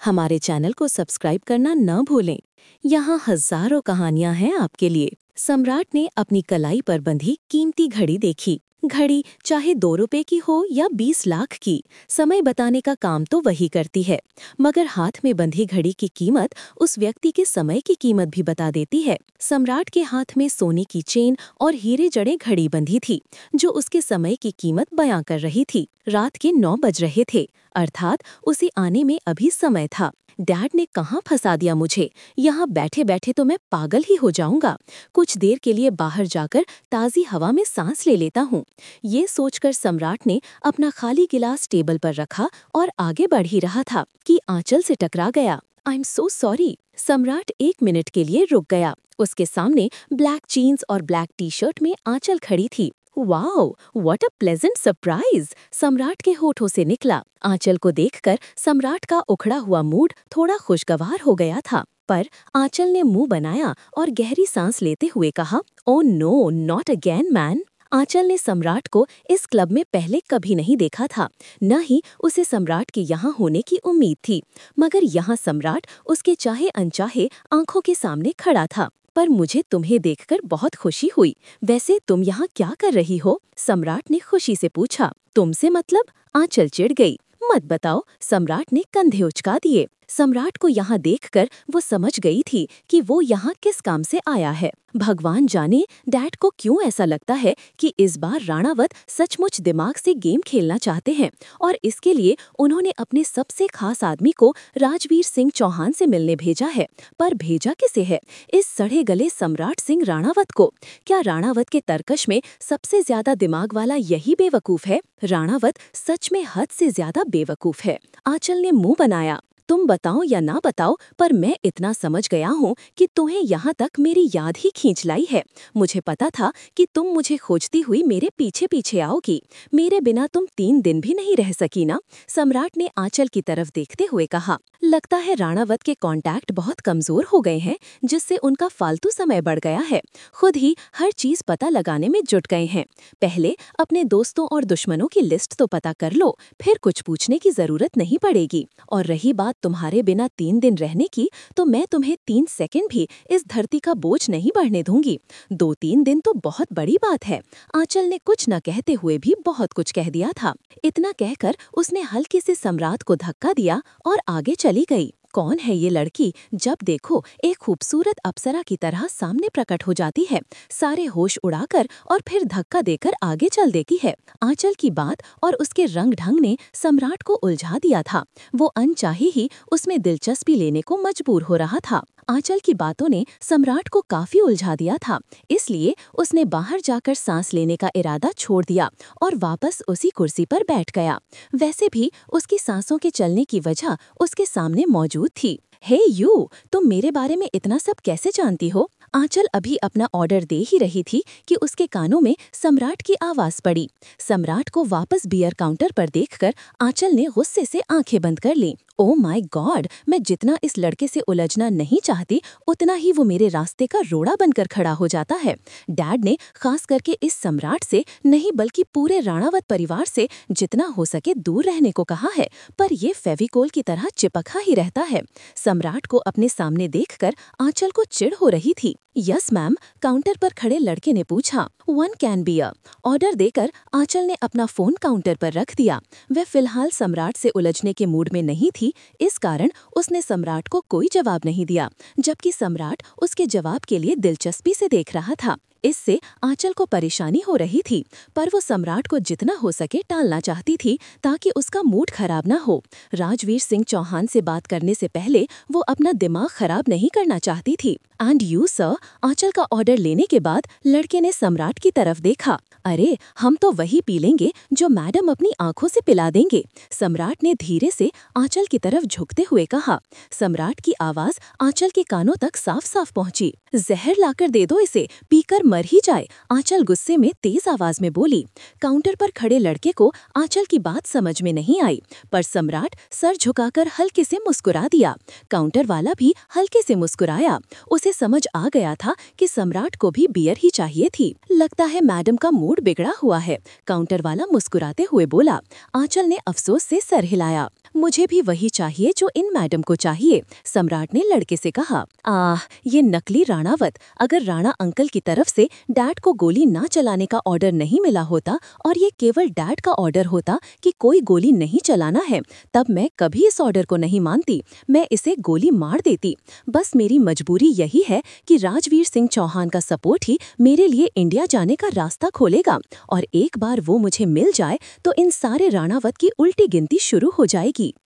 हमारे चैनल को सब्सक्राइब करना न भूलें। यहाँ हजारों कहानियां हैं आपके लिए। सम्राट ने अपनी कलाई पर बंधी कीमती घड़ी देखी। घड़ी चाहे 2 रुपए की हो या 20 लाख की, समय बताने का काम तो वही करती है। मगर हाथ में बंधी घड़ी की कीमत उस व्यक्ति के समय की कीमत भी बता देती है। सम्राट के हाथ में सोने की चेन और हीरे जड़े घड़ी बंधी थी, जो उसके समय की कीमत बयां कर रही थी। रात के 9 बज रहे थे, अर्थात उसे आने में अभी समय था। डैड ने कहाँ फंसा दिया मुझे? यहाँ बैठे बैठे तो मैं पागल ही हो जाऊंगा। कुछ देर के लिए बाहर जाकर ताज़ी हवा में सांस ले लेता हूँ। ये सोचकर सम्राट ने अपना खाली गिलास टेबल पर रखा और आगे बढ़ ही रहा था कि आंचल से टकरा गया। I am so sorry. Samrat 1 minute के लिए रुक गया। उसके सामने ब्लैक जीन्स और ब्लैक टी शर्ट में आंचल खड़ी थी। Wow, what a pleasant surprise! Samrat के होठों से निकला। आंचल को देखकर सम्राट का उखड़ा हुआ मूड थोड़ा खुशगवार हो गया था, पर आंचल ने मुंह बनाया और गहरी सांस लेते हुए कहा, oh no, not again man. Anchal ने सम्राट को इस क्लब में पहले कभी नहीं देखा था, न ही उसे सम्राट के यहाँ होने की उम्मीद थी। मगर यहाँ सम्राट उसके चाहे अनचाहे आंखों के सामने खड़ा था। पर मुझे तुम्हें देखकर बहुत खुशी हुई। वैसे तुम यहाँ क्या कर रही हो? सम्राट ने खुशी से पूछा। तुमसे मतलब? आंचल चिढ़ गई। मत बताओ। सम्राट ने कंधे उचका दिए। सम्राट को यहाँ देखकर वो समझ गई थी कि वो यहाँ किस काम से आया है। भगवान जाने डैड को क्यों ऐसा लगता है कि इस बार राणावत सचमुच दिमाग से गेम खेलना चाहते हैं, और इसके लिए उन्होंने अपने सबसे खास आदमी को राजवीर सिंह चौहान से मिलने भेजा है। पर भेजा किसे है? इस सड़े गले सम्राट सिंह राणावत को। क्या राणावत के तर्कश में सबसे ज्यादा दिमाग वाला यही बेवकूफ है? राणावत सच में हद से ज्यादा बेवकूफ है। आंचल ने मुंह बनाया। तुम बताओ या ना बताओ, पर मैं इतना समझ गया हूँ कि तुम्हें यहाँ तक मेरी याद ही खींच लाई है। मुझे पता था कि तुम मुझे खोजती हुई मेरे पीछे पीछे आओगी। मेरे बिना तुम 3 दिन भी नहीं रह सकी ना? सम्राट ने आंचल की तरफ देखते हुए कहा। लगता है राणावत के कॉन्टैक्ट बहुत कमजोर हो गए हैं, जिससे उनका फालतू समय बढ़ गया है। खुद ही हर चीज पता लगाने में जुट गए हैं। पहले अपने दोस्तों और दुश्मनों की लिस्ट तो पता कर लो, फिर कुछ पूछने की जरूरत नहीं पड़ेगी। और रही बात तुम्हारे बिना 3 दिन रहने की, तो मैं तुम्हें 3 सेकंड भी इस धरती का बोझ नहीं बढ़ने दूंगी। 2-3 दिन तो बहुत बड़ी बात है। आंचल ने कुछ न कहते हुए भी बहुत कुछ कह दिया था। इतना कहकर उसने हल्के से सम्राट को धक्का दिया और आगे चली गई। कौन है ये लड़की? जब देखो एक खूबसूरत अप्सरा की तरह सामने प्रकट हो जाती है, सारे होश उड़ाकर और फिर धक्का देकर आगे चल देती है। आंचल की बात और उसके रंग ढंग ने सम्राट को उलझा दिया था। वो अनचाहे ही उसमें दिलचस्पी लेने को मजबूर हो रहा था। आंचल की बातों ने सम्राट को काफी उलझा दिया था, इसलिए उसने बाहर जाकर सांस लेने का इरादा छोड़ दिया और वापस उसी कुर्सी पर बैठ गया। वैसे भी उसकी सांसों के चलने की वजह उसके सामने मौजूद थी। हे यू, तुम मेरे बारे में इतना सब कैसे जानती हो? आंचल अभी अपना ऑर्डर दे ही रही थी कि उसके कानों में सम्राट की आवाज पड़ी। सम्राट को वापस बियर काउंटर पर देखकर आंचल ने गुस्से से आंखें बंद कर ली। ओह माय गॉड, मैं जितना इस लड़के से उलझना नहीं चाहती, उतना ही वो मेरे रास्ते का रोड़ा बनकर खड़ा हो जाता है। डैड ने खास करके इस सम्राट से नहीं बल्कि पूरे राणावत परिवार से जितना हो सके दूर रहने को कहा है, पर ये फेविकोल की तरह चिपका ही रहता है। सम्राट को अपने सामने देखकर आंचल को चिढ़ हो रही थी। यस मैम, काउंटर पर खड़े लड़के ने पूछा। 1 कैन बियर। ऑर्डर देकर आंचल ने अपना फोन काउंटर पर रख दिया। वह फिलहाल सम्राट से उलझने के मूड में नहीं थी, इस कारण उसने सम्राट को कोई जवाब नहीं दिया, जबकि सम्राट उसके जवाब के लिए दिलचस्पी से देख रहा था। इससे आंचल को परेशानी हो रही थी, पर वो सम्राट को जितना हो सके टालना चाहती थी ताकि उसका मूड खराब ना हो। राजवीर सिंह चौहान से बात करने से पहले वो अपना दिमाग खराब नहीं करना चाहती थी। And you sir? आंचल का ऑर्डर लेने के बाद लड़के ने सम्राट की तरफ देखा। अरे, हम तो वही पी लेंगे जो मैडम अपनी आंखों से पिला देंगे। सम्राट ने धीरे से आंचल की तरफ झुकते हुए कहा। सम्राट की आवाज आंचल के कानों तक साफ साफ पहुंची। जहर लाकर दे दो इसे, पीकर मर ही जाए, आंचल गुस्से में तेज आवाज में बोली। काउंटर पर खड़े लड़के को आंचल की बात समझ में नहीं आई, पर सम्राट सर झुकाकर हल्के से मुस्कुरा दिया। काउंटर वाला भी हल्के से मुस्कुराया। उसे समझ आ गया था कि सम्राट को भी बियर ही चाहिए थी। लगता है मैडम का मूड बिगड़ा हुआ है, काउंटर वाला मुस्कुराते हुए बोला। आंचल ने अफसोस से सर हिलाया। मुझे भी वही चाहिए जो इन मैडम को चाहिए, सम्राट ने लड़के से कहा। ये नकली राणावत, अगर राणा अंकल की तरफ से डैड को गोली ना चलाने का ऑर्डर नहीं मिला होता और ये केवल डैड का ऑर्डर होता कि कोई गोली नहीं चलाना है, तब मैं कभी इस ऑर्डर को नहीं मानती, मैं इसे गोली मार देती। बस मेरी मजबूरी यही है कि राजवीर सिंह चौहान का सपोर्ट ही मेरे लिए इंडिया जाने का रास्ता खोलेगा, और एक बार वो मुझे मिल जाए तो इन सारे राणावत की उल्टी गिनती शुरू हो जाएगी।